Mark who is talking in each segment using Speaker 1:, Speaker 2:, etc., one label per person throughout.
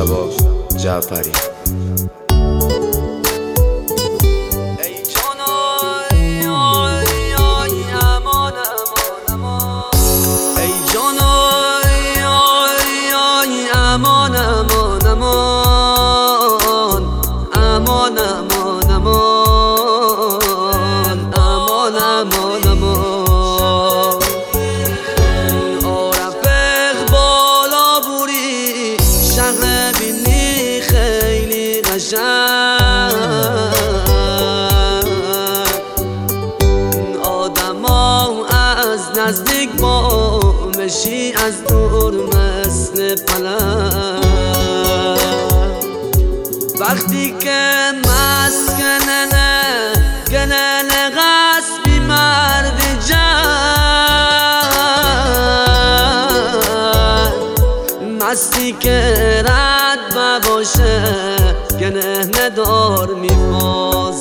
Speaker 1: مجتبی جعفری.
Speaker 2: آدما از نزدیک با مشی از دور مثل پلنگ، وقتی که مسکننه گنن غصبی مرد جنگ، مستی که رد باشه گنه ندار میفاز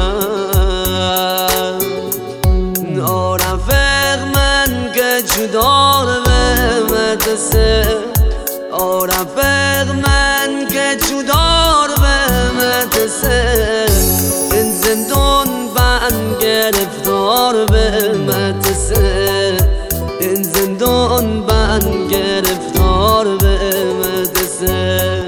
Speaker 2: جنگ. آرفق من که جدار به مدرسه، آرفق من که جدار به مدرسه، این زندون من گرفتار به مدرسه، این زندون من گرفتار به مدرسه.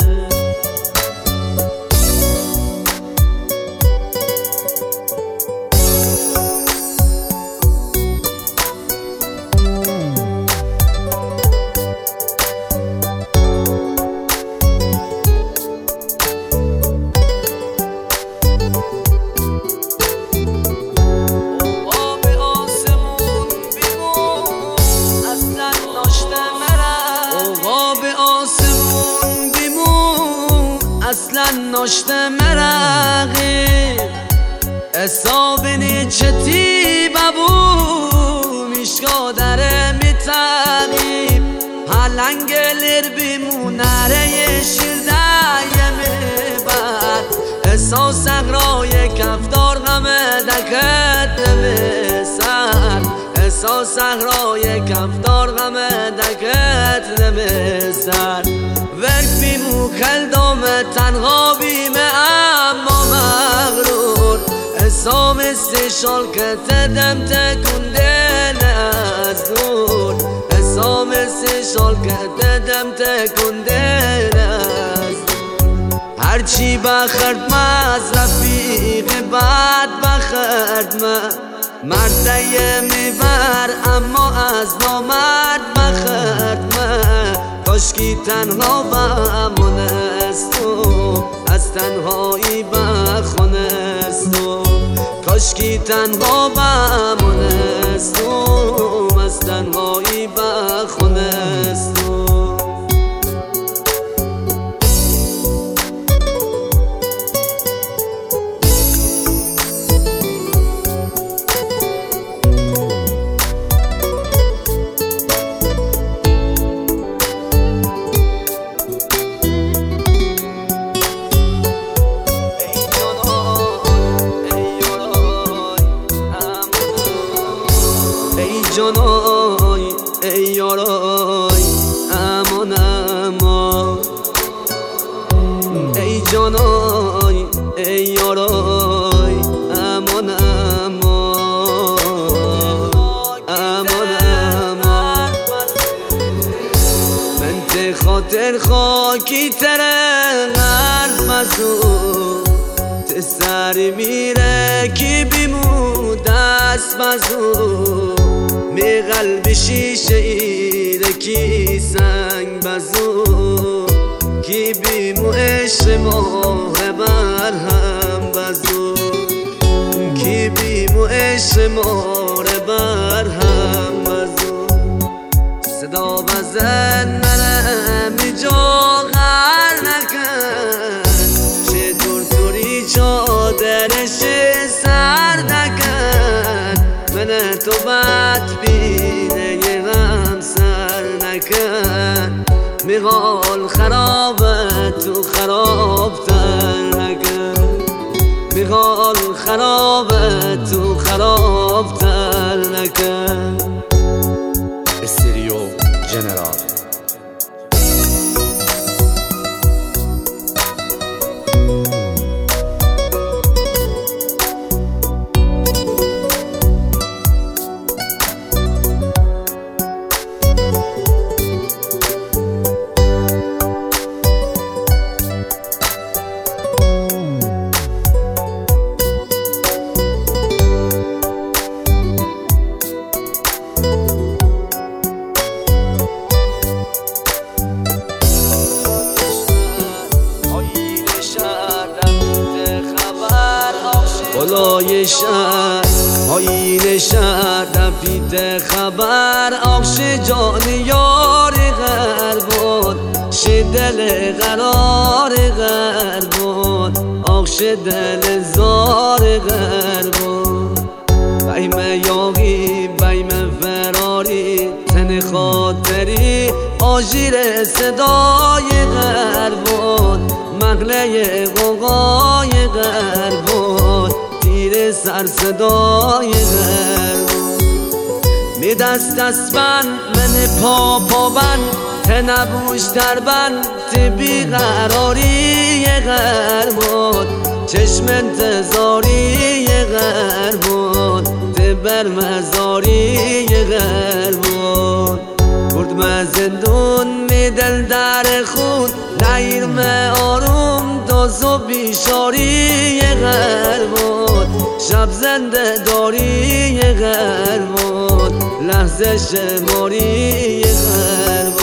Speaker 2: اصلا ناشته مرقی حسابینی چتی ببو میشکا داره میتقیب هلنگلر بیمونره شیرده میبر احساس اقرای کفدار غمه دکت نمیسر، احساس اقرای کفدار غمه دکت نمیسر. ورک بیمو کلدام تنها بیمه اما مغرور، حسام استشال که تدم تکنده از دور، حسام استشال که تدم تکنده از دور. هرچی بخرد ما از رفیق بعد بخرد مرده میبر اما از نامرد بخرد کاشکی تنها بمونستم از تنهایی بخونستم، کاشکی تنها بمونستم از تنهایی بخونستم. جانای ای یارای امان امان، ای جانای ای یارای امان امان، امان امان. بنت خاطر خاکی تره غرب مزون تسری میره کی بیمو دست بزون، می قلب شیشه ایره کی سنگ بزو، کی بیمو عشق ماه بر هم بزو، کی بیمو عشق ماه بر هم بزو. صدا بزن منم جا غر نکن، چه دور چادرش سر نکن، من تو بد بینه غم سر نکن، میغال خرابه تو خرابتر نکن، میغال خرابه تو خرابتر نکن.
Speaker 1: استریو جنرال
Speaker 2: بالای شهر پایین شهر رفیده خبر آخش جان یار غر بود شه دل قرار غر بود آخش دل زار غر بود بیم یاغی بیم فراری تن خاطری آژیر صدای غر بود مغله غوغای غر بود تیر سر صدای غر بود می دست من پا بند ته نبوش در بند ته بیقراری غر بود چشم انتظاری غر بود ته برمزاری غر بود برد من زندون می دل در خون نایرم آروم داز و بیشاری غر بود شب زنده داری غر بود لحظه شماری غر بود